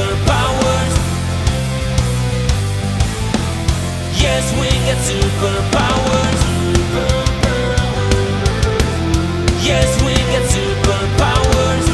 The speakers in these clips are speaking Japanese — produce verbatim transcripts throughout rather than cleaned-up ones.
superpowers. Yes, we got superpowers. Yes, we got superpowers.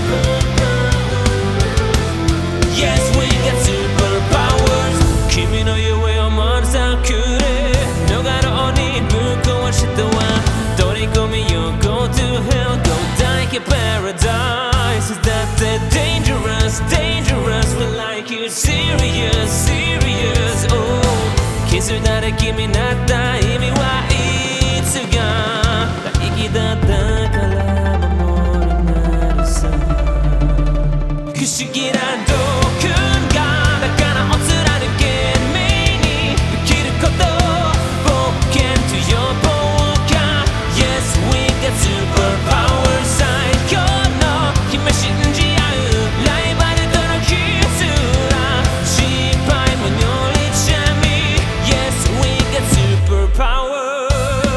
Yes, we got superpowers. 君の夢をまるさくれ逃れろにぶっ壊したわ取り込みよ Go to hell, go like a paradise. That's a dangerous, dangerous Feel like you're serious, serious Oh 気づいたら君になった意味はいつが大気だったから守るなるさ不思議な毒がだからお貫け目に生きること冒険と呼ぼうか Yes, we got superpowers 最強の姫信じ合うライバルとの絆失敗も乗りちゃみ Yes, we got superpowers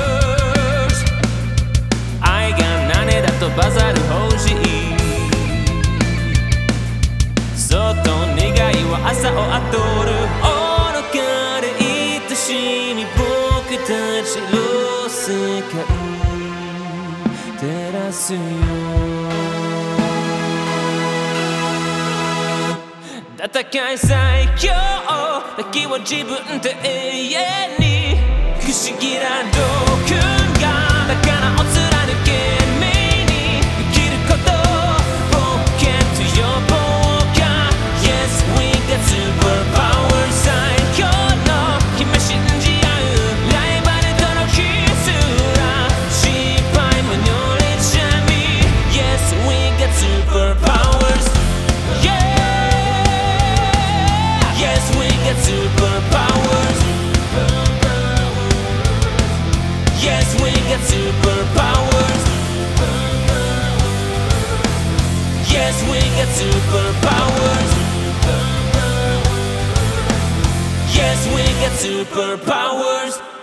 愛が何だとバザる欲しいそっと願いは朝を後る愚かで愛しいに僕たちの世界照らすよ戦い最強だけは自分で永遠に不思議な毒がだからお貫け目に生きること冒険と呼ぼうか Yes, we got superpowers 最強の姫信じ合うライバルとの絆失敗も乗りちゃみ Yes, we got superpowers Yeah Yes, we got superpowers Yes, we got superpowers Yes, we got superpowers Yes, we got superpowers